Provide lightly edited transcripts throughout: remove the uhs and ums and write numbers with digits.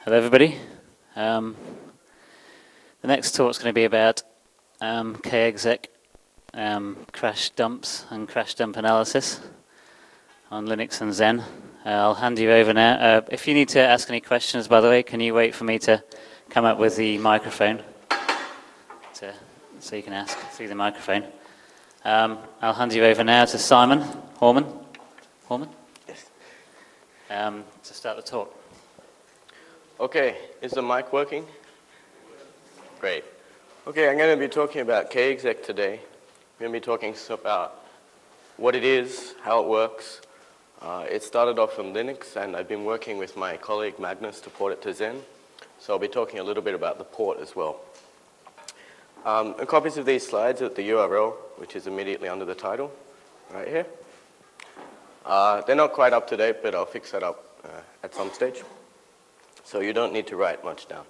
Hello, everybody. The next talk is going to be about KExec, crash dumps and crash dump analysis on Linux and Zen. I'll hand you over now. If you need to ask any questions, by the way, can you wait for me to come up with the microphone so you can ask through the microphone. I'll hand you over now to Simon Horman. Yes. To start the talk. Okay, is the mic working? Great. Okay, I'm going to be talking about KExec today. I'm going to be talking about what it is, how it works. It started off in Linux, and I've been working with my colleague Magnus to port it to Zen. So I'll be talking a little bit about the port as well. Copies of these slides at the URL, which is immediately under the title, right here. They're not quite up to date, but I'll fix that up at some stage. So you don't need to write much down.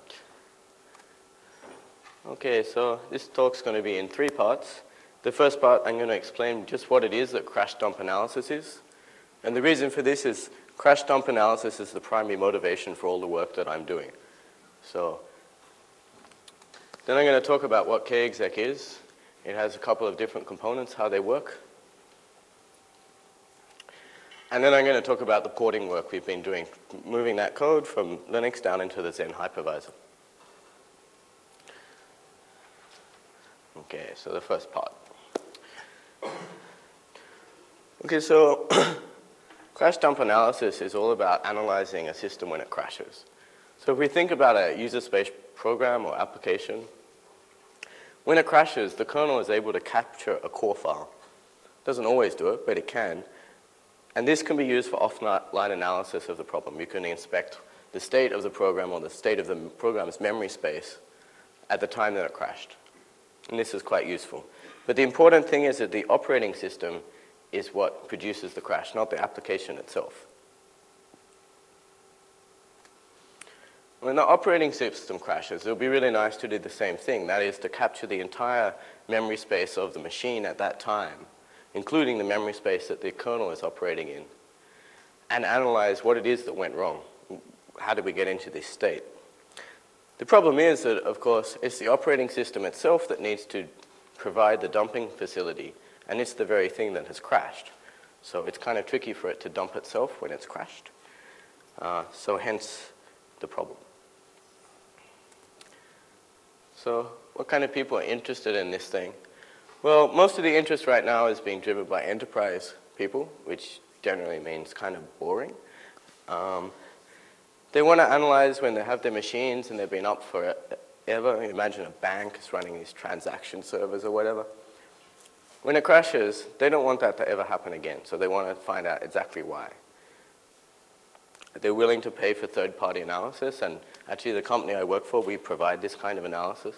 Okay, so this talk's going to be in 3 parts. The first part, I'm going to explain just what it is that crash dump analysis is. And the reason for this is crash dump analysis is the primary motivation for all the work that I'm doing. So then I'm going to talk about what KExec is. It has a couple of different components, how they work. And then I'm going to talk about the porting work we've been doing, moving that code from Linux down into the Zen hypervisor. Okay, so the first part. Okay, so crash dump analysis is all about analyzing a system when it crashes. So if we think about a user space program or application, when it crashes, the kernel is able to capture a core file. It doesn't always do it, but it can. And this can be used for offline analysis of the problem. You can inspect the state of the program or the state of the program's memory space at the time that it crashed. And this is quite useful. But the important thing is that the operating system is what produces the crash, not the application itself. When the operating system crashes, it will be really nice to do the same thing. That is to capture the entire memory space of the machine at that time, including the memory space that the kernel is operating in, and analyze what it is that went wrong. How did we get into this state? The problem is that, of course, it's the operating system itself that needs to provide the dumping facility, and it's the very thing that has crashed. So it's kind of tricky for it to dump itself when it's crashed. So hence the problem. So what kind of people are interested in this thing? Well, most of the interest right now is being driven by enterprise people, which generally means kind of boring. They want to analyze when they have their machines and they've been up forever. Imagine a bank is running these transaction servers or whatever. When it crashes, they don't want that to ever happen again, so they want to find out exactly why. They're willing to pay for third-party analysis, and actually the company I work for, we provide this kind of analysis.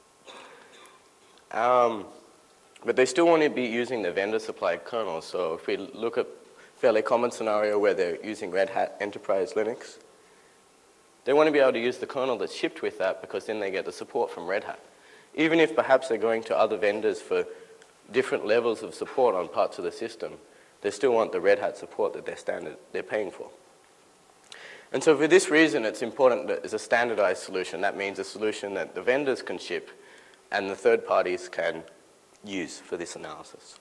But they still want to be using the vendor-supplied kernel. So if we look at a fairly common scenario where they're using Red Hat Enterprise Linux, they want to be able to use the kernel that's shipped with that because then they get the support from Red Hat. Even if perhaps they're going to other vendors for different levels of support on parts of the system, they still want the Red Hat support that they're paying for. And so for this reason, it's important that it's a standardized solution. That means a solution that the vendors can ship and the third parties can use for this analysis.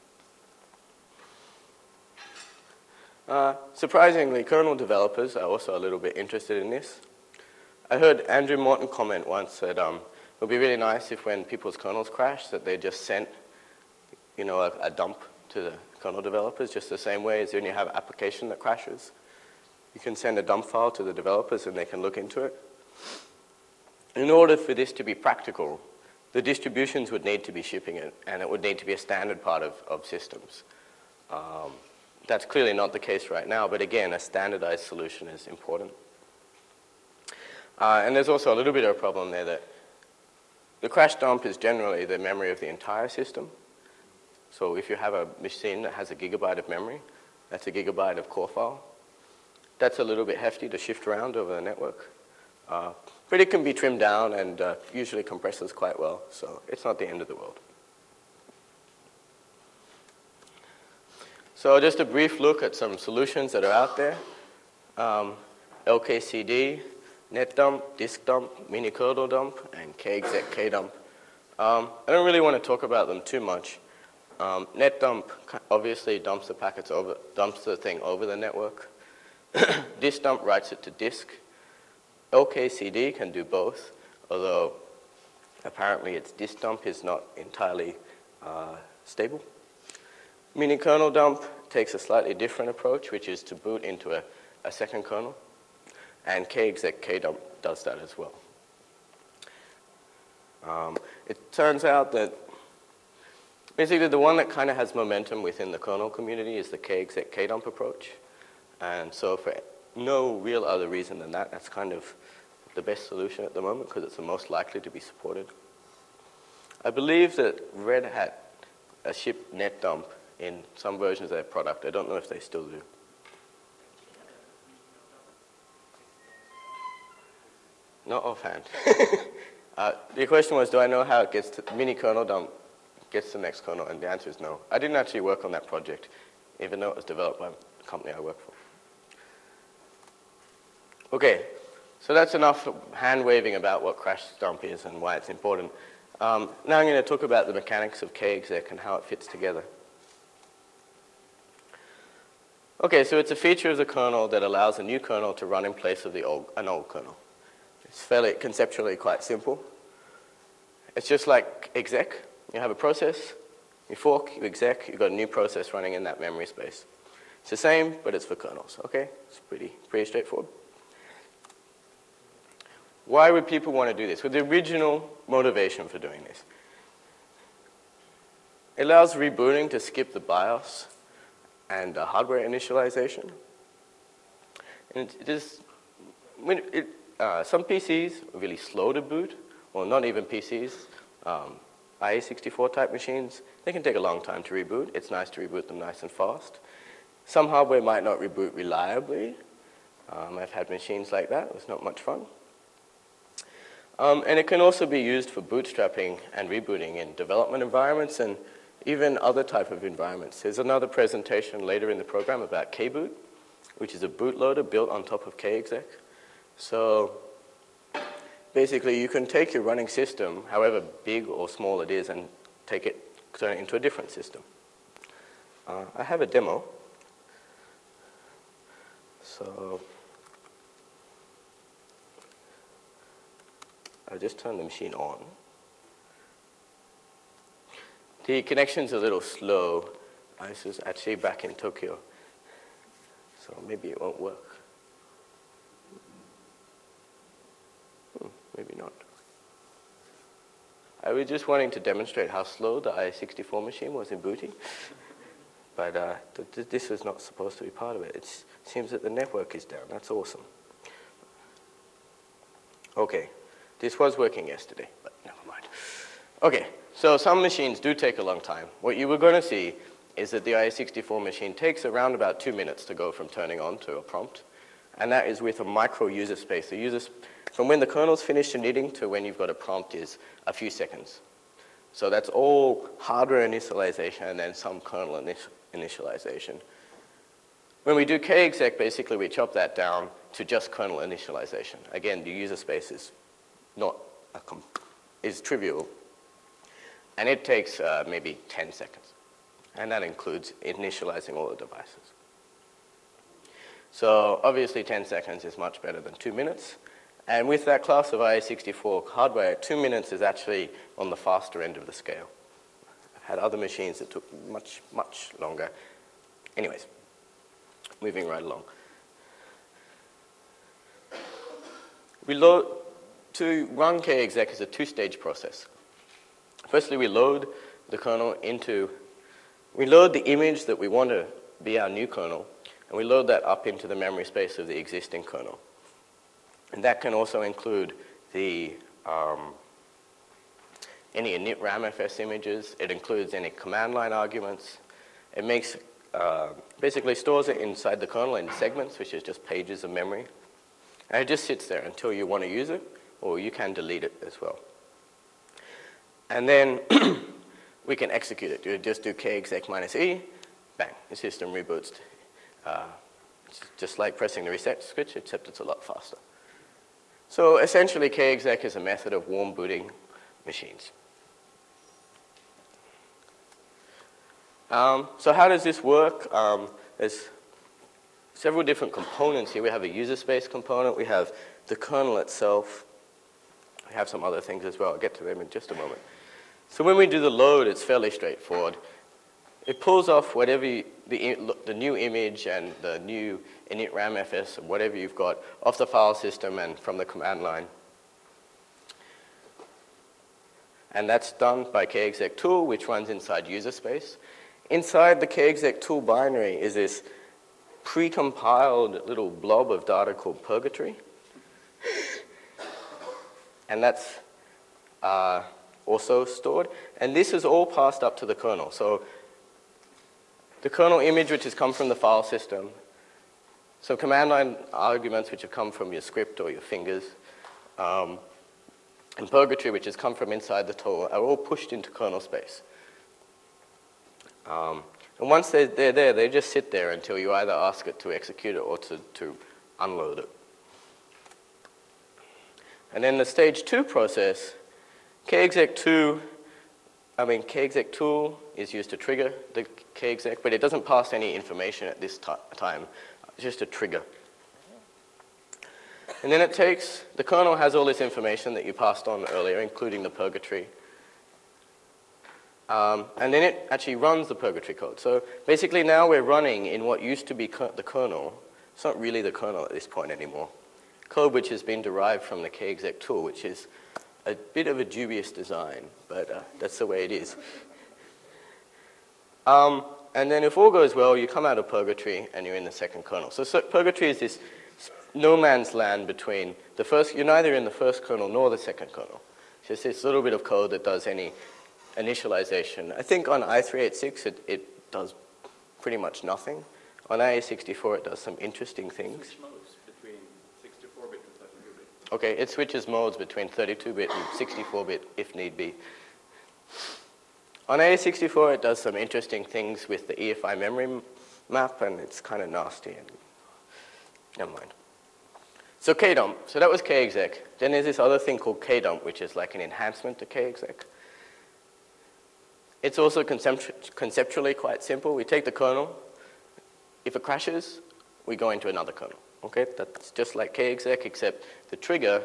Surprisingly, kernel developers are also a little bit interested in this. I heard Andrew Morton comment once that it would be really nice if when people's kernels crash that they just sent a dump to the kernel developers, just the same way as when you have an application that crashes. You can send a dump file to the developers and they can look into it. In order for this to be practical, the distributions would need to be shipping it, and it would need to be a standard part of systems. That's clearly not the case right now, but again, a standardized solution is important. And there's also a little bit of a problem there that the crash dump is generally the memory of the entire system. So if you have a machine that has a gigabyte of memory, that's a gigabyte of core file. That's a little bit hefty to shift around over the network. But it can be trimmed down and usually compresses quite well, so it's not the end of the world. So just a brief look at some solutions that are out there. LKCD, net dump, disk dump, mini kernel dump, and kexec kdump. I don't really want to talk about them too much. Net dump obviously dumps the thing over the network. Disk dump writes it to disk. LKCD can do both, although apparently its disk dump is not entirely stable. Mini kernel dump takes a slightly different approach, which is to boot into a second kernel, and kexec kdump does that as well. It turns out that basically the one that kind of has momentum within the kernel community is the kexec kdump approach, and so for no real other reason than that, that's kind of the best solution at the moment because it's the most likely to be supported. I believe that Red Hat shipped net dump in some versions of their product. I don't know if they still do. Not offhand. The question was, do I know how it gets to mini kernel dump gets to the next kernel? And the answer is no. I didn't actually work on that project, even though it was developed by the company I work for. Okay, so that's enough hand-waving about what crash dump is and why it's important. Now I'm going to talk about the mechanics of kexec and how it fits together. Okay, so it's a feature of the kernel that allows a new kernel to run in place of an old kernel. It's fairly conceptually quite simple. It's just like exec. You have a process, you fork, you exec, you've got a new process running in that memory space. It's the same, but it's for kernels, okay? It's pretty straightforward. Why would people want to do this? Well, the original motivation for doing this. It allows rebooting to skip the BIOS and hardware initialization. And some PCs are really slow to boot, well, not even PCs. IA64 type machines, they can take a long time to reboot. It's nice to reboot them nice and fast. Some hardware might not reboot reliably. I've had machines like that. It was not much fun. And it can also be used for bootstrapping and rebooting in development environments and even other type of environments. There's another presentation later in the program about kboot, which is a bootloader built on top of kexec. So basically, you can take your running system, however big or small it is, and turn it into a different system. I have a demo. So I'll just turn the machine on. The connection's a little slow. This is actually back in Tokyo, so maybe it won't work. Maybe not. I was just wanting to demonstrate how slow the IA64 machine was in booting, but this was not supposed to be part of it. It seems that the network is down. That's awesome. Okay, this was working yesterday, but never mind. Okay, so some machines do take a long time. What you were going to see is that the IA64 machine takes around about 2 minutes to go from turning on to a prompt, and that is with a micro user space. From when the kernel's finished knitting to when you've got a prompt is a few seconds. So that's all hardware initialization and then some kernel initialization. When we do kexec, basically we chop that down to just kernel initialization. Again, the user space is trivial, and it takes maybe 10 seconds. And that includes initializing all the devices. So obviously 10 seconds is much better than 2 minutes. And with that class of IA64 hardware, 2 minutes is actually on the faster end of the scale. I've had other machines that took much, much longer. Anyways, moving right along. To run kexec is a two-stage process. Firstly, we load the kernel we load the image that we want to be our new kernel, and we load that up into the memory space of the existing kernel. And that can also include any init ramfs images. It includes any command line arguments. It basically stores it inside the kernel in segments, which is just pages of memory. And it just sits there until you want to use it, or you can delete it as well. And then we can execute it. You just do kexec -e, bang, the system reboots. It's just like pressing the reset switch, except it's a lot faster. So essentially, kexec is a method of warm booting machines. So how does this work? There's several different components here. We have a user space component. We have the kernel itself. We have some other things as well. I'll get to them in just a moment. So when we do the load, it's fairly straightforward. It pulls off whatever the new image and the new init ramfs, whatever you've got, off the file system and from the command line. And that's done by kexec tool, which runs inside user space. Inside the kexec tool binary is this pre-compiled little blob of data called purgatory. And that's also stored. And this is all passed up to the kernel. So the kernel image, which has come from the file system, some command line arguments, which have come from your script or your fingers, and purgatory, which has come from inside the tool, are all pushed into kernel space. And once they're there, they just sit there until you either ask it to execute it or to unload it. And then the stage 2 process, kexec tool is used to trigger the kexec, but it doesn't pass any information at this time. It's just a trigger. And then the kernel has all this information that you passed on earlier, including the purgatory. And then it actually runs the purgatory code. So basically now we're running in what used to be the kernel. It's not really the kernel at this point anymore. Code which has been derived from the kexec tool, which is a bit of a dubious design, but that's the way it is. And then if all goes well, you come out of purgatory and you're in the second kernel. So purgatory is this no man's land between the first, you're neither in the first kernel nor the second kernel. It's just this little bit of code that does any initialization. I think on i386 it does pretty much nothing. On IA64 it does some interesting things. Switch modes between 64-bit and 32-bit. Okay, it switches modes between 32-bit and 64-bit if need be. On IA64 it does some interesting things with the EFI memory map, and it's kind of nasty. And never mind. So kdump, so that was kexec. Then there's this other thing called kdump, which is like an enhancement to kexec. It's also conceptually quite simple. We take the kernel. If it crashes, we go into another kernel. Okay, that's just like kexec, except the trigger,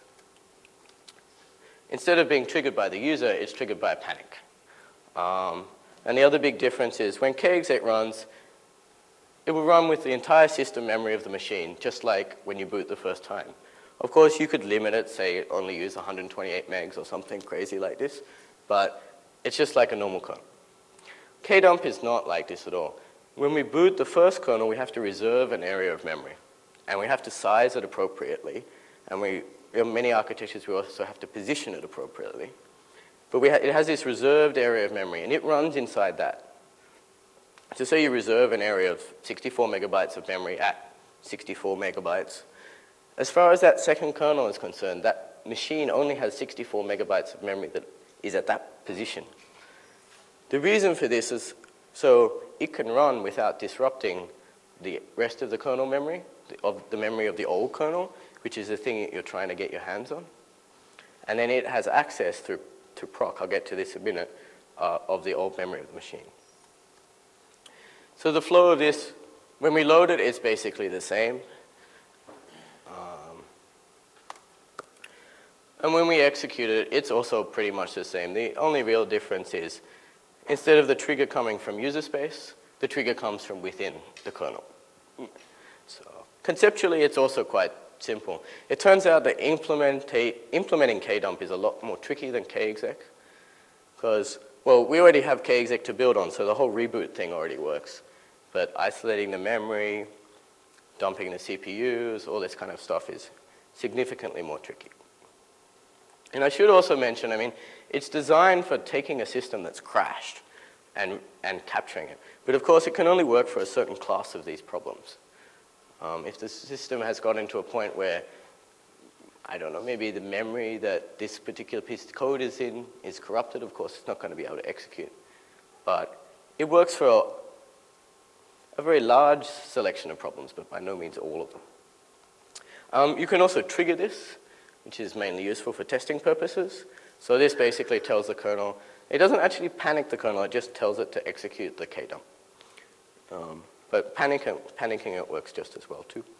instead of being triggered by the user, it's triggered by a panic. And the other big difference is when kexec runs, it will run with the entire system memory of the machine, just like when you boot the first time. Of course, you could limit it, say only use 128 megs or something crazy like this, but it's just like a normal kernel. Kdump is not like this at all. When we boot the first kernel, we have to reserve an area of memory, and we have to size it appropriately, and in many architectures we also have to position it appropriately. But it has this reserved area of memory, and it runs inside that. So say you reserve an area of 64 megabytes of memory at 64 megabytes. As far as that second kernel is concerned, that machine only has 64 megabytes of memory that is at that position. The reason for this is so it can run without disrupting the rest of the kernel memory, the memory of the old kernel, which is the thing that you're trying to get your hands on. And then it has access to proc, I'll get to this in a minute, of the old memory of the machine. So the flow of this, when we load it, it's basically the same. And when we execute it, it's also pretty much the same. The only real difference is instead of the trigger coming from user space, the trigger comes from within the kernel. So conceptually, it's also quite simple. It turns out that implementing kdump is a lot more tricky than kexec because, well, we already have kexec to build on, so the whole reboot thing already works. But isolating the memory, dumping the CPUs, all this kind of stuff is significantly more tricky. And I should also mention, I mean, it's designed for taking a system that's crashed and capturing it. But of course, it can only work for a certain class of these problems. If the system has gotten to a point where, I don't know, maybe the memory that this particular piece of code is in is corrupted, of course, it's not going to be able to execute. But it works for a very large selection of problems, but by no means all of them. You can also trigger this. which is mainly useful for testing purposes. So this basically tells the kernel, it doesn't actually panic the kernel, it just tells it to execute the kdump. But panicking it works just as well too.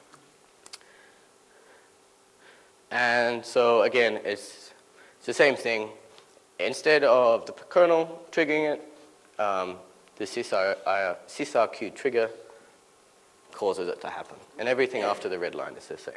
And so again, it's the same thing. Instead of the kernel triggering it, the sysrq trigger causes it to happen. And everything after the red line is the same.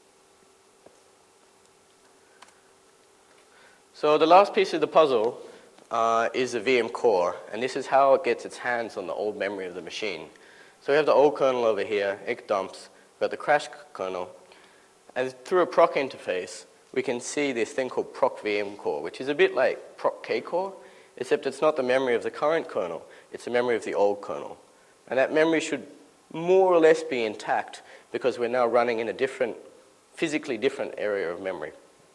So the last piece of the puzzle is the VM core, and this is how it gets its hands on the old memory of the machine. So we have the old kernel over here, it dumps, we've got the crash kernel, and through a proc interface, we can see this thing called proc VM core, which is a bit like proc kcore, except it's not the memory of the current kernel, it's the memory of the old kernel. And that memory should more or less be intact because we're now running in a different, physically different area of memory.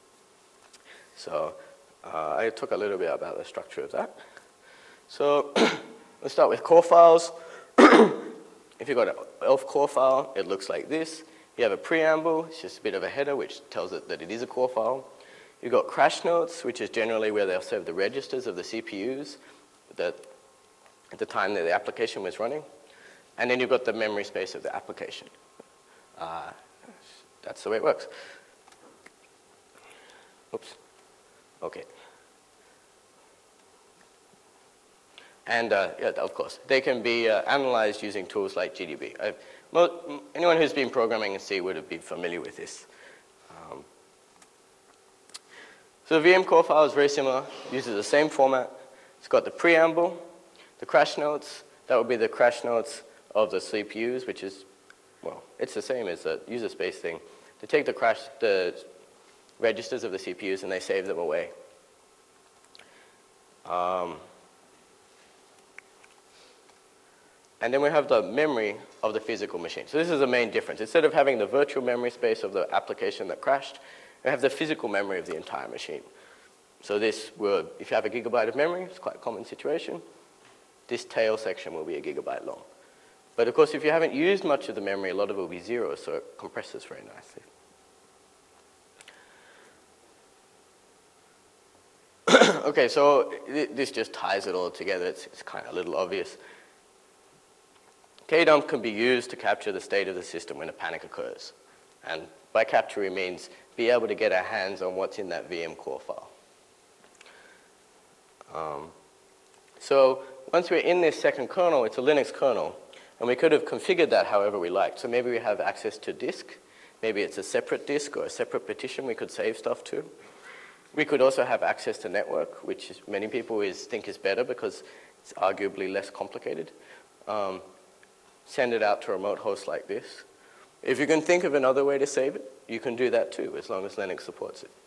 So I talk a little bit about the structure of that. So let's start with core files. If you've got an ELF core file, it looks like this. You have a preamble, it's just a bit of a header which tells it that it is a core file. You've got crash notes, which is generally where they'll save the registers of the CPUs that at the time that the application was running. And then you've got the memory space of the application. That's the way it works. Oops. Okay. And yeah, of course, they can be analyzed using tools like GDB. Anyone who's been programming in C would have been familiar with this. So the VM core file is very similar, uses the same format. It's got the preamble, the crash notes. That would be the crash notes of the CPUs, which is, well, it's the same as the user space thing. They take the registers of the CPUs and they save them away. And then we have the memory of the physical machine. So this is the main difference. Instead of having the virtual memory space of the application that crashed, we have the physical memory of the entire machine. So this would, if you have a gigabyte of memory, it's quite a common situation, this tail section will be a gigabyte long. But of course, if you haven't used much of the memory, a lot of it will be zero, so it compresses very nicely. Okay, so this just ties it all together. It's kind of a little obvious. Kdump can be used to capture the state of the system when a panic occurs. And by capture, it means be able to get our hands on what's in that VM core file. So once we're in this second kernel, it's a Linux kernel, and we could have configured that however we liked. So maybe we have access to disk. Maybe it's a separate disk or a separate partition we could save stuff to. We could also have access to network, which many people think is better because it's arguably less complicated. Send it out to a remote host like this. If you can think of another way to save it, you can do that too, as long as Linux supports it.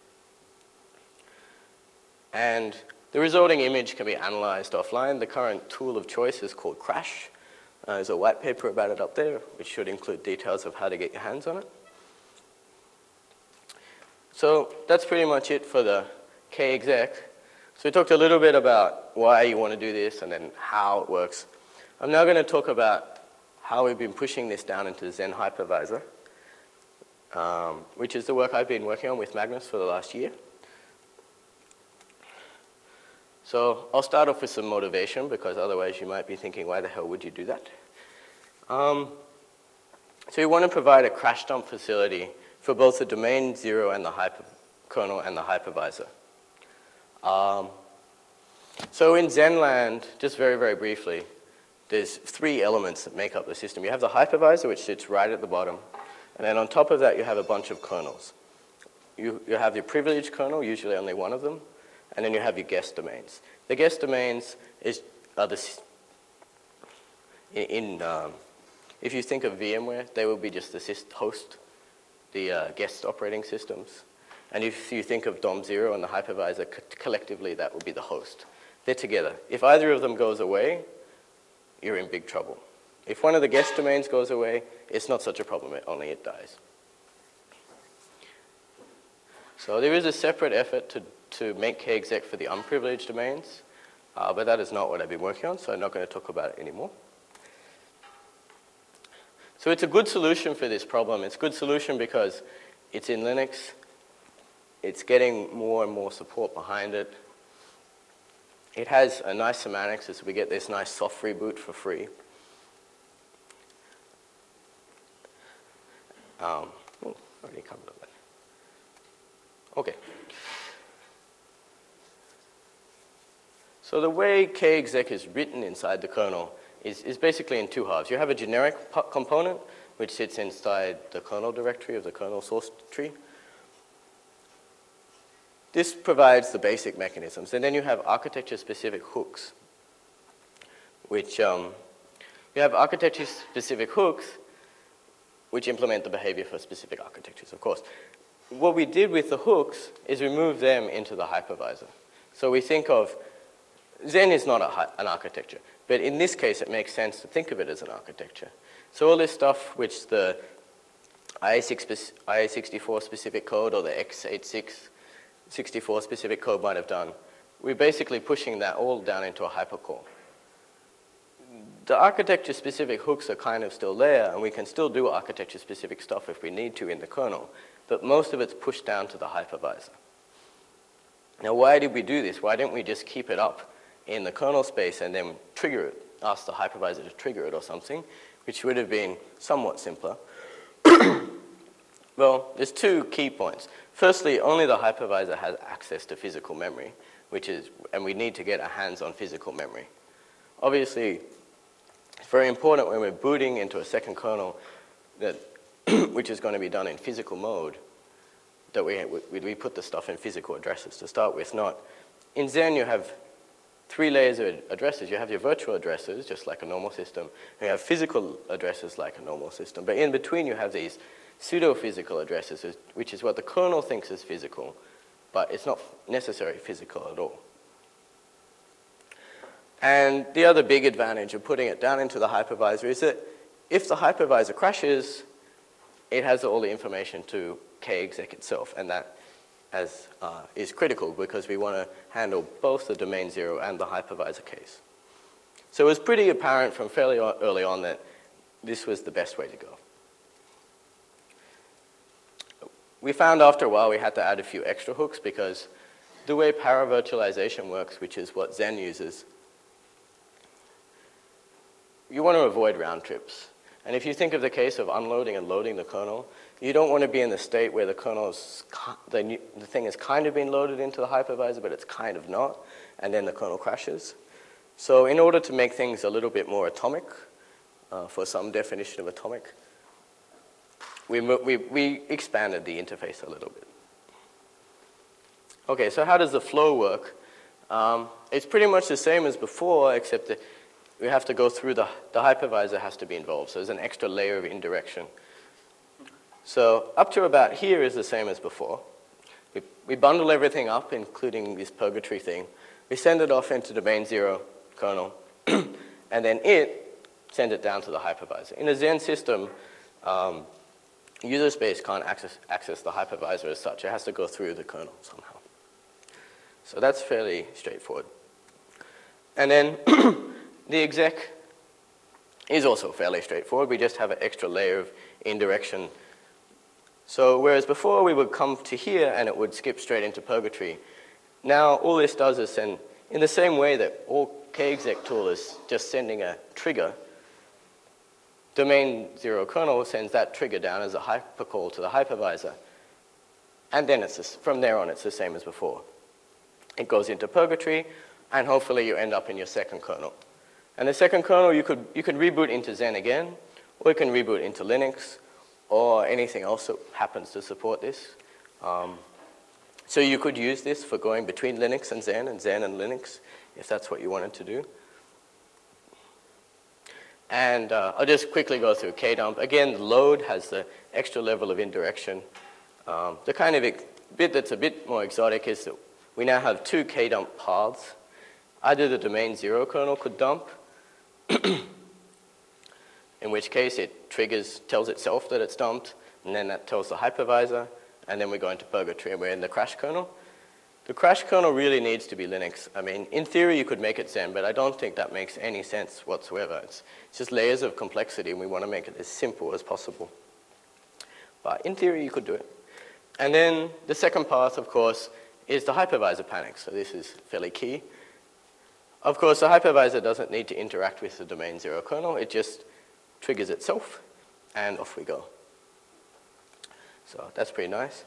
And the resulting image can be analyzed offline. The current tool of choice is called Crash. There's a white paper about it up there, which should include details of how to get your hands on it. So that's pretty much it for the kexec. So we talked a little bit about why you want to do this and then how it works. I'm now going to talk about how we've been pushing this down into the Xen hypervisor, which is the work I've been working on with Magnus for the last year. So I'll start off with some motivation, because otherwise you might be thinking, why the hell would you do that? So we want to provide a crash dump facility for both the domain 0 and the kernel and the hypervisor. So in Xenland, just very, very briefly, there's three elements that make up the system. You have the hypervisor, which sits right at the bottom. And then on top of that, you have a bunch of kernels. You have your privileged kernel, usually only one of them. And then you have your guest domains. The guest domains are if you think of VMware, they will be just the host, the guest operating systems. And if you think of DOM0 and the hypervisor, collectively that will be the host. They're together. If either of them goes away, you're in big trouble. If one of the guest domains goes away, it's not such a problem, only it dies. So there is a separate effort to make kexec for the unprivileged domains, but that is not what I've been working on, so I'm not going to talk about it anymore. So it's a good solution for this problem. It's a good solution because it's in Linux, It's getting more and more support behind it. It has a nice semantics as we get this nice soft reboot for free. Already covered that. Okay. So the way kexec is written inside the kernel is basically in two halves. You have a generic component, which sits inside the kernel directory of the kernel source tree. This provides the basic mechanisms. And then you have architecture-specific hooks, which you have architecture-specific hooks which implement the behavior for specific architectures, of course. What we did with the hooks is we moved them into the hypervisor. So we think of, Zen is not an architecture, but in this case it makes sense to think of it as an architecture. So all this stuff which the IA64 specific code or the x86 64 specific code might have done, we're basically pushing that all down into a hypercore. The architecture-specific hooks are kind of still there, and we can still do architecture-specific stuff if we need to in the kernel, but most of it's pushed down to the hypervisor. Now, why did we do this? Why didn't we just keep it up in the kernel space and then trigger it, ask the hypervisor to trigger it or something, which would have been somewhat simpler? Well, there's two key points. Firstly, only the hypervisor has access to physical memory, and we need to get our hands on physical memory. Obviously, it's very important when we're booting into a second kernel that which is going to be done in physical mode, that we put the stuff in physical addresses to start with. Not in Zen, you have 3 layers of addresses. You have your virtual addresses, just like a normal system, and you have physical addresses like a normal system. But in between, you have these pseudo-physical addresses, which is what the kernel thinks is physical, but it's not necessarily physical at all. And the other big advantage of putting it down into the hypervisor is that if the hypervisor crashes, it has all the information to kexec itself, and that is critical because we want to handle both the domain 0 and the hypervisor case. So it was pretty apparent from fairly early on that this was the best way to go. We found after a while we had to add a few extra hooks because the way paravirtualization works, which is what Zen uses, you want to avoid round trips. And if you think of the case of unloading and loading the kernel, you don't want to be in the state where the thing has kind of been loaded into the hypervisor, but it's kind of not, and then the kernel crashes. So in order to make things a little bit more atomic, for some definition of atomic, we expanded the interface a little bit. Okay, so how does the flow work? It's pretty much the same as before, except that we have to go through the hypervisor has to be involved. So there's an extra layer of indirection. So up to about here is the same as before. We bundle everything up, including this purgatory thing. We send it off into domain 0 kernel, and then it sends it down to the hypervisor. In a Zen system, user space can't access the hypervisor as such. It has to go through the kernel somehow. So that's fairly straightforward. And then the exec is also fairly straightforward. We just have an extra layer of indirection. So whereas before we would come to here and it would skip straight into purgatory, now all this does is send, in the same way that all kexec tool is just sending a trigger, domain 0 kernel sends that trigger down as a hypercall to the hypervisor. And then from there on, it's the same as before. It goes into purgatory, and hopefully you end up in your second kernel. And the second kernel, you can reboot into Zen again, or you can reboot into Linux, or anything else that happens to support this. So you could use this for going between Linux and Zen and Linux, if that's what you wanted to do. And I'll just quickly go through kdump. Again, load has the extra level of indirection. The kind of bit that's a bit more exotic is that we now have 2 kdump paths. Either the domain 0 kernel could dump, in which case it tells itself that it's dumped, and then that tells the hypervisor, and then we go into purgatory and we're in the crash kernel. The crash kernel really needs to be Linux. I mean, in theory you could make it Zen, but I don't think that makes any sense whatsoever. It's just layers of complexity, and we want to make it as simple as possible. But in theory you could do it. And then the second path, of course, is the hypervisor panic. So this is fairly key. Of course, the hypervisor doesn't need to interact with the domain 0 kernel. It just triggers itself, and off we go. So that's pretty nice.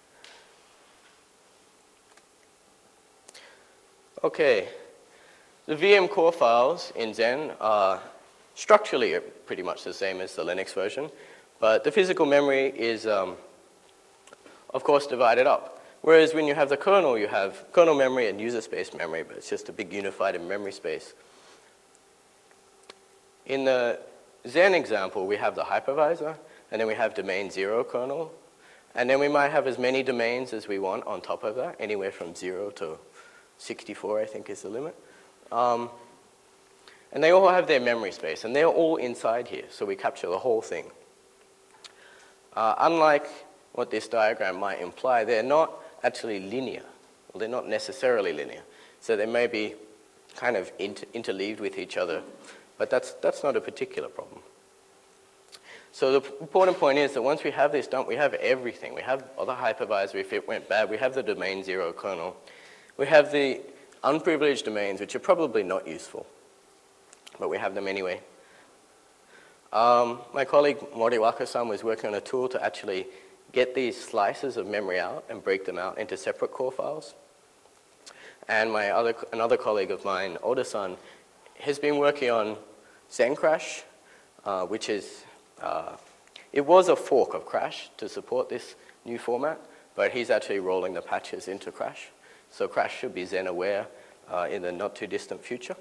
Okay, the VM core files in Xen are structurally pretty much the same as the Linux version, but the physical memory is, of course, divided up. Whereas when you have the kernel, you have kernel memory and user space memory, but it's just a big unified memory space. In the Xen example, we have the hypervisor, and then we have domain 0 kernel, and then we might have as many domains as we want on top of that, anywhere from 0 to 64, I think is the limit. And they all have their memory space, and they're all inside here, so we capture the whole thing. Unlike what this diagram might imply, they're not actually linear. Well, they're not necessarily linear. So they may be kind of interleaved with each other, but that's not a particular problem. So the important point is that once we have this done, we have everything. We have all the hypervisor if it went bad. We have the domain 0 kernel. We have the unprivileged domains, which are probably not useful, but we have them anyway. My colleague Moriwaka-san was working on a tool to actually get these slices of memory out and break them out into separate core files. And another colleague of mine, Oda-san, has been working on XenCrash, which is, it was a fork of Crash to support this new format, but he's actually rolling the patches into Crash. So Crash should be Xen aware in the not too distant future.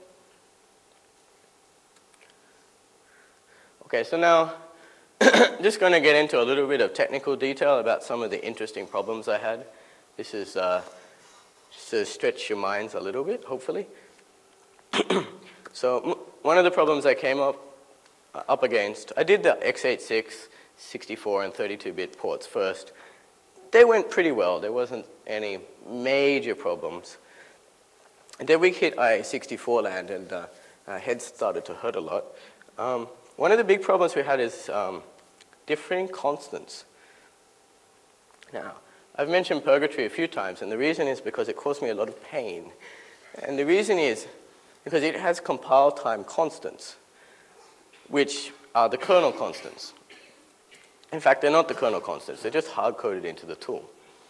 Okay, so now just going to get into a little bit of technical detail about some of the interesting problems I had. This is just to stretch your minds a little bit, hopefully. So one of the problems I came up against, I did the x86, 64, and 32-bit ports first. They went pretty well. There wasn't any major problems. And then we hit i64 land, and our heads started to hurt a lot. One of the big problems we had is differing constants. Now, I've mentioned purgatory a few times, and the reason is because it caused me a lot of pain. And the reason is because it has compile time constants, which are the kernel constants. In fact, they're not the kernel constants. They're just hard-coded into the tool.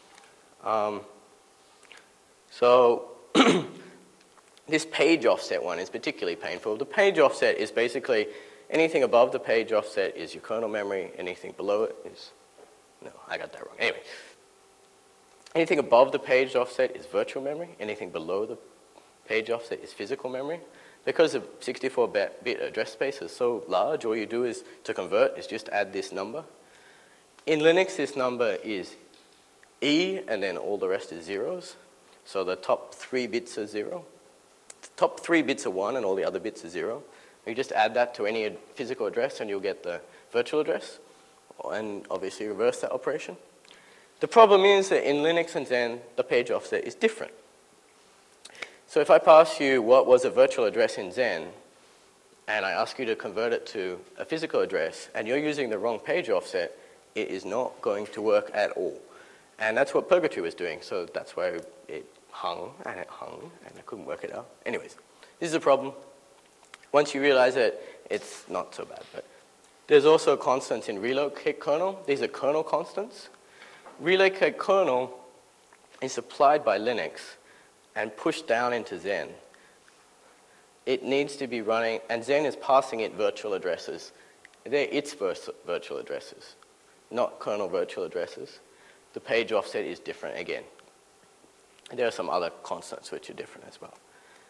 So this page offset one is particularly painful. The page offset is basically anything above the page offset is your kernel memory. Anything below it is, no, I got that wrong. Anyway, anything above the page offset is virtual memory. Anything below the page offset is physical memory. Because the 64-bit address space is so large, all you do is, to convert, is just add this number. In Linux, this number is E, and then all the rest is zeros. So the top 3 bits are 0. The top 3 bits are 1, and all the other bits are 0. You just add that to any physical address, and you'll get the virtual address, and obviously reverse that operation. The problem is that in Linux and Xen, the page offset is different. So if I pass you what was a virtual address in Xen, and I ask you to convert it to a physical address, and you're using the wrong page offset, it is not going to work at all. And that's what Purgatory was doing, so that's why it hung, and I couldn't work it out. Anyways, this is a problem. Once you realize it, it's not so bad. But there's also constants in relocate kernel. These are kernel constants. Relocate kernel is supplied by Linux and pushed down into Xen. It needs to be running, and Xen is passing it virtual addresses. They're its virtual addresses, not kernel virtual addresses. The page offset is different again. There are some other constants which are different as well.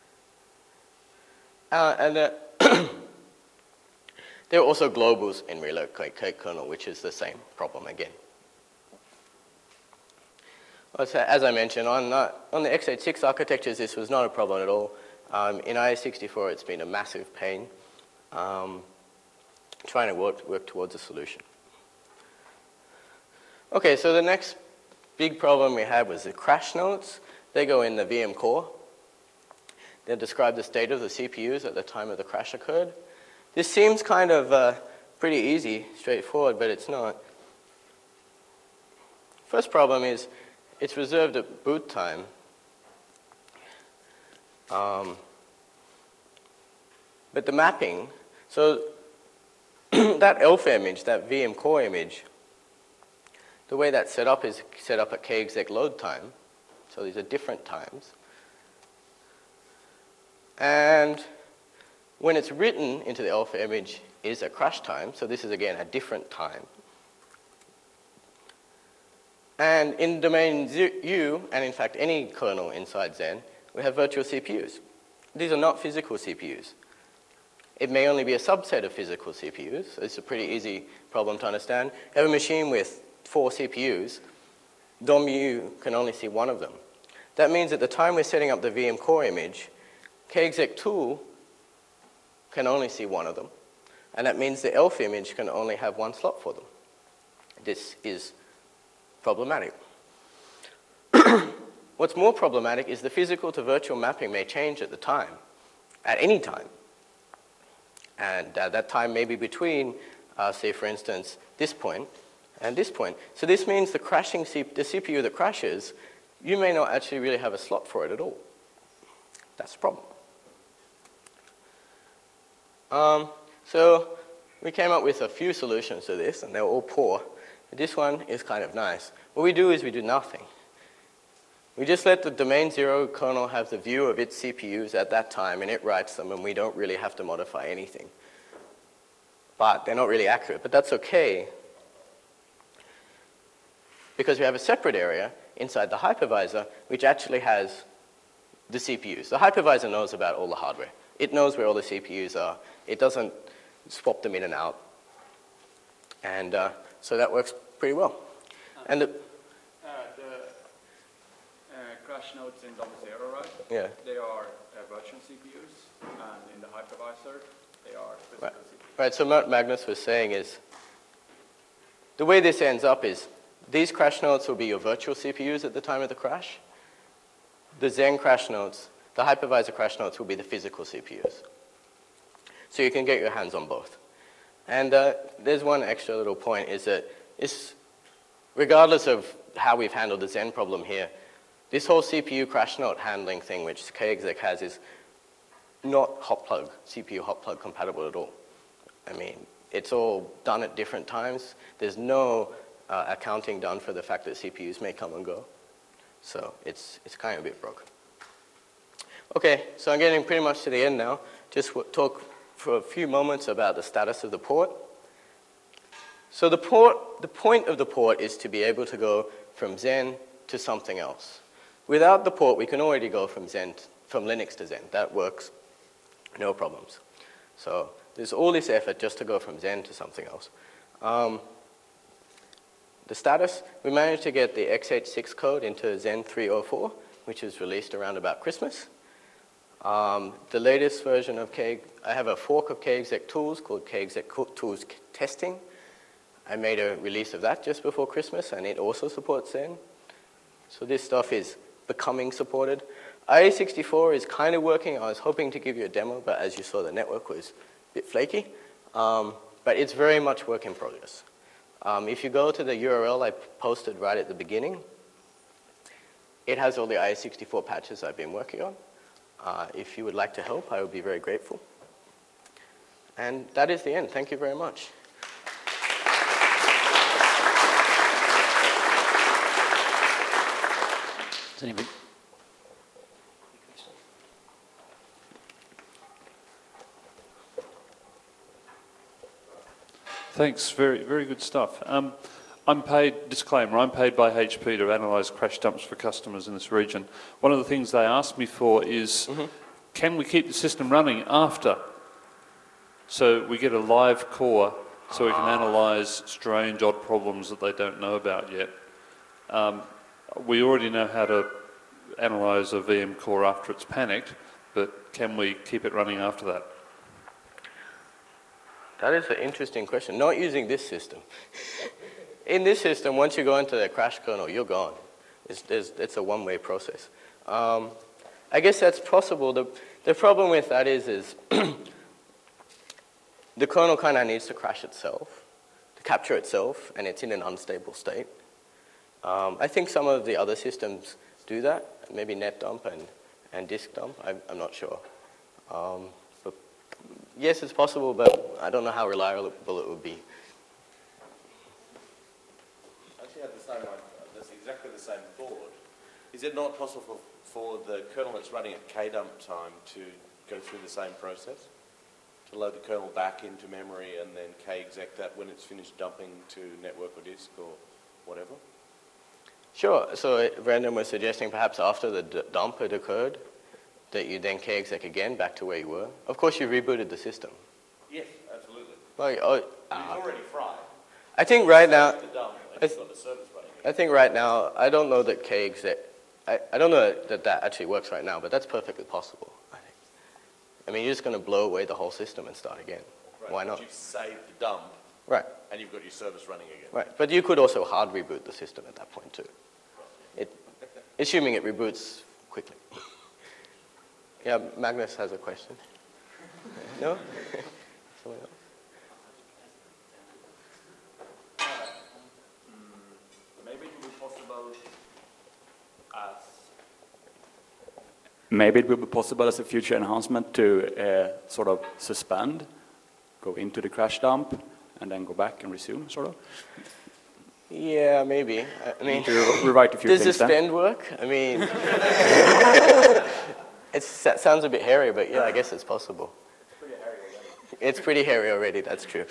There are also globals in relocate kernel, which is the same problem again. As I mentioned, on the x86 architectures, this was not a problem at all. In i64, it's been a massive pain trying to work towards a solution. Okay, so the next big problem we had was the crash notes. They go in the VM core. They describe the state of the CPUs at the time of the crash occurred. This seems kind of pretty easy, straightforward, but it's not. First problem is it's reserved at boot time. But the mapping, so that ELF image, that VM core image, the way that's set up is set up at kexec load time. So these are different times. And when it's written into the ELF image is a crash time. So this is, again, a different time. And in domain U, and in fact any kernel inside Zen, we have virtual CPUs. These are not physical CPUs. It may only be a subset of physical CPUs. So it's a pretty easy problem to understand. You have a machine with 4 CPUs. DOM U can only see one of them. That means at the time we're setting up the VM core image, kexec tool can only see one of them. And that means the ELF image can only have one slot for them. This is problematic. What's more problematic is the physical to virtual mapping may change at the time, at any time. And that time may be between, say for instance, this point and this point. So this means the CPU that crashes, you may not actually really have a slot for it at all. That's the problem. So we came up with a few solutions to this, and they were all poor. But this one is kind of nice. What we do is we do nothing. We just let the domain 0 kernel have the view of its CPUs at that time, and it writes them, and we don't really have to modify anything. But they're not really accurate, but that's okay, because we have a separate area inside the hypervisor which actually has the CPUs. The hypervisor knows about all the hardware. It knows where all the CPUs are. It doesn't swap them in and out. And so that works pretty well. And the crash nodes in DOM0, right? Yeah. They are virtual CPUs, and in the hypervisor, they are physical CPUs. Right, so what Magnus was saying is, the way this ends up is, these crash nodes will be your virtual CPUs at the time of the crash. The Zen crash nodes, the hypervisor crash nodes will be the physical CPUs. So you can get your hands on both. And there's one extra little point, is that regardless of how we've handled the Zen problem here, this whole CPU crash node handling thing which kexec has is not CPU hot plug compatible at all. I mean, it's all done at different times. There's no accounting done for the fact that CPUs may come and go. So it's kind of a bit broken. Okay, so I'm getting pretty much to the end now. Just talk for a few moments about the status of the port. So the point of the port is to be able to go from Zen to something else. Without the port, we can already go from Linux to Zen. That works, no problems. So there's all this effort just to go from Zen to something else. The status, we managed to get the x86 code into Zen 3.04, which is released around about Christmas. The latest version of I have a fork of kexec tools called kexec tools testing. I made a release of that just before Christmas, and it also supports Zen. So this stuff is becoming supported. IA64 is kind of working. I was hoping to give you a demo, but as you saw, the network was a bit flaky. But it's very much work in progress. If you go to the URL I posted right at the beginning, it has all the IA64 patches I've been working on. If you would like to help, I would be very grateful. And that is the end. Thank you very much. Does anybody? Thanks, very, very good stuff. I'm paid, disclaimer, I'm paid by HP to analyse crash dumps for customers in this region. One of the things they asked me for is, can we keep the system running after? So we get a live core so we can analyse strange, odd problems that they don't know about yet. We already know how to analyse a VM core after it's panicked, but can we keep it running after that? That is an interesting question. Not using this system. In this system, once you go into the crash kernel, you're gone. It's a one-way process. I guess that's possible. The problem with that is the kernel kind of needs to crash itself, to capture itself, and it's in an unstable state. I think some of the other systems do that, maybe NetDump and disk dump. I'm not sure. But yes, it's possible, but I don't know how reliable it would be. Actually, had the same one. That's exactly the same thought. Is it not possible for the kernel that's running at kdump time to go through the same process? To load the kernel back into memory and then kexec that when it's finished dumping to network or disk or whatever? Sure. So Brandon was suggesting perhaps after the dump had occurred, that you then kexec again back to where you were. Of course, you rebooted the system. Yes, absolutely. Like, It's already fried. I think right now, The dump, and you've got the service running. I think right now, I don't know that kexec, I don't know that actually works right now, but that's perfectly possible, I think. I mean, you're just going to blow away the whole system and start again. Right, Why but not? You've saved the dump, Right, and you've got your service running again. right. But you could also hard reboot the system at that point too. Assuming it reboots quickly. Yeah, Magnus has a question. No? Someone else? Maybe it will be possible as Maybe it will be possible as a future enhancement to sort of suspend, go into the crash dump, and then go back and resume, sort of. Yeah, maybe. I mean, To rewrite a few does things then. suspend work? I mean, it sounds a bit hairy, but yeah, I guess it's possible. It's pretty hairy already, that's true.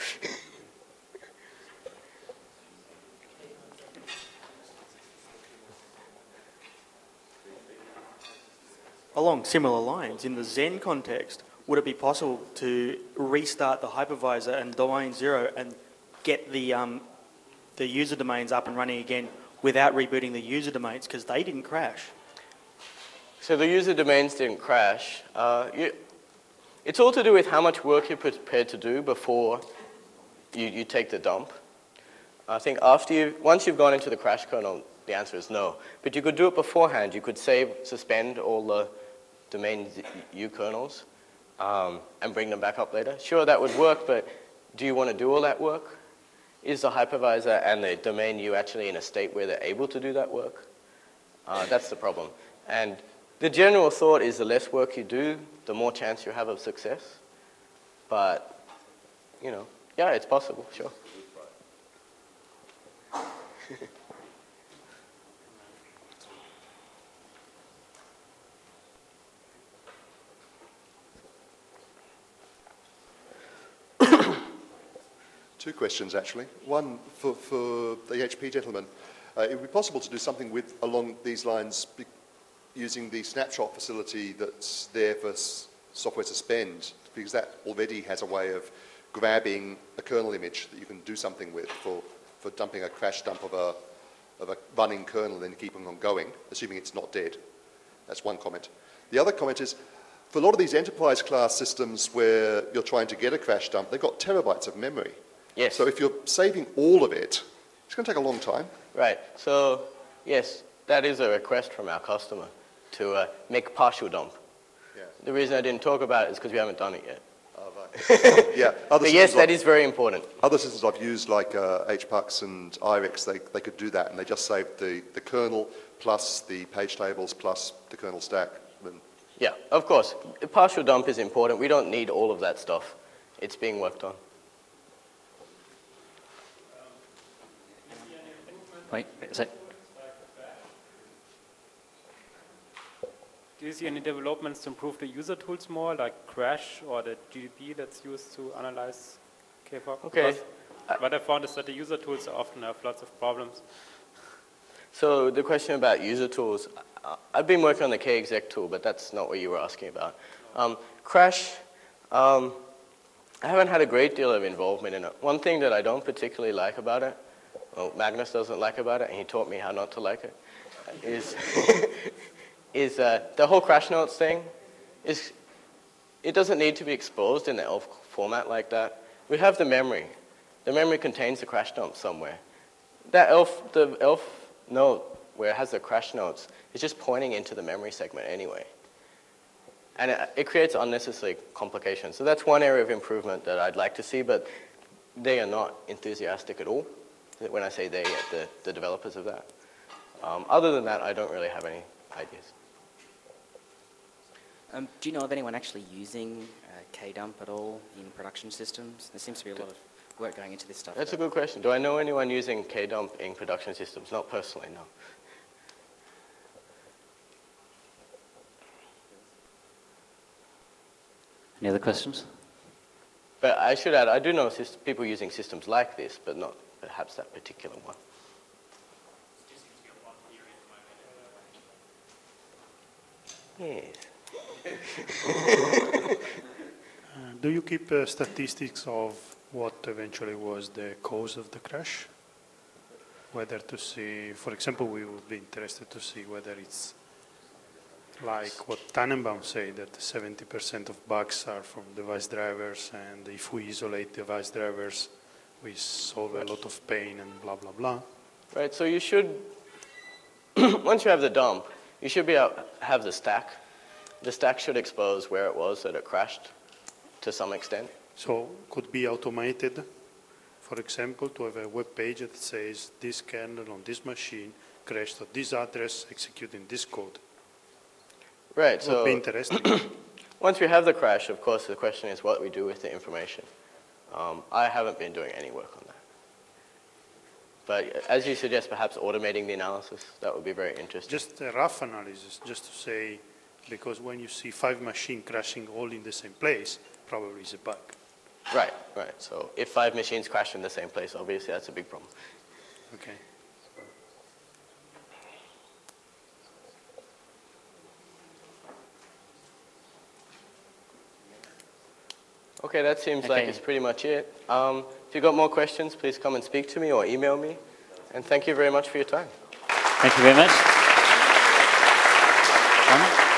Along similar lines, in the Zen context, would it be possible to restart the hypervisor and domain 0 and get the user domains up and running again without rebooting the user domains because they didn't crash? So the user domains didn't crash. It's all to do with how much work you're prepared to do before you take the dump. I think once you've gone into the crash kernel, the answer is no. But you could do it beforehand. You could suspend all the domain U kernels and bring them back up later. Sure, that would work, but do you want to do all that work? Is the hypervisor and the domain U actually in a state where they're able to do that work? That's the problem. And the general thought is the less work you do, the more chance you have of success. But, you know, yeah, it's possible, sure. Two questions, actually. One for the HP gentleman. It would be possible to do something along these lines using the snapshot facility that's there for software suspend, because that already has a way of grabbing a kernel image that you can do something with for dumping a crash dump of a running kernel and then keeping on going, assuming it's not dead. That's one comment. The other comment is, for a lot of these enterprise class systems where you're trying to get a crash dump, they've got terabytes of memory. Yes. So if you're saving all of it, it's going to take a long time. Right. So, yes, that is a request from our customer to make partial dump. Yeah. The reason I didn't talk about it is because we haven't done it yet. Oh, right. Yeah. But yes, that is very important. Other systems I've used, like HPUX and IREX, they could do that, and they just saved the kernel plus the page tables plus the kernel stack. Yeah, of course. A partial dump is important. We don't need all of that stuff. It's being worked on. Wait a sec. Do you see any developments to improve the user tools more, like Crash or the GDB that's used to analyze KFOG? Okay. Because what I found is that the user tools often have lots of problems. So the question about user tools, I've been working on the kexec tool, but that's not what you were asking about. Crash, I haven't had a great deal of involvement in it. One thing that I don't particularly like about it, well, Magnus doesn't like about it, and he taught me how not to like it, is the whole crash notes thing. It doesn't need to be exposed in the ELF format like that. We have the memory. The memory contains the crash dump somewhere. The ELF note where it has the crash notes is just pointing into the memory segment anyway. And it creates unnecessary complications. So that's one area of improvement that I'd like to see, but they are not enthusiastic at all. When I say they, the developers of that. Other than that, I don't really have any ideas. Do you know of anyone actually using KDump at all in production systems? There seems to be a lot of work going into this stuff. That's a good question. Do I know anyone using KDump in production systems? Not personally, no. Any other questions? But I should add, I do know people using systems like this, but not perhaps that particular one. Yes. Do you keep statistics of what eventually was the cause of the crash? Whether to see, for example, we would be interested to see whether it's like what Tannenbaum said, that 70% of bugs are from device drivers, and if we isolate device drivers, we solve a lot of pain and blah, blah, blah. Right, so you should, once you have the dump, you should be able to have the stack. The stack should expose where it was that it crashed to some extent. So could be automated, for example, to have a web page that says this kernel on this machine crashed at this address executing this code. Right, so would be interesting. Once we have the crash, of course, the question is what we do with the information. I haven't been doing any work on that. But as you suggest, perhaps automating the analysis, that would be very interesting. Just a rough analysis, just to say, because when you see 5 machines crashing all in the same place, probably is a bug. Right, right. So if 5 machines crash in the same place, obviously that's a big problem. Okay. Okay, that seems like it's pretty much it. If you've got more questions, please come and speak to me or email me. And thank you very much for your time. Thank you very much.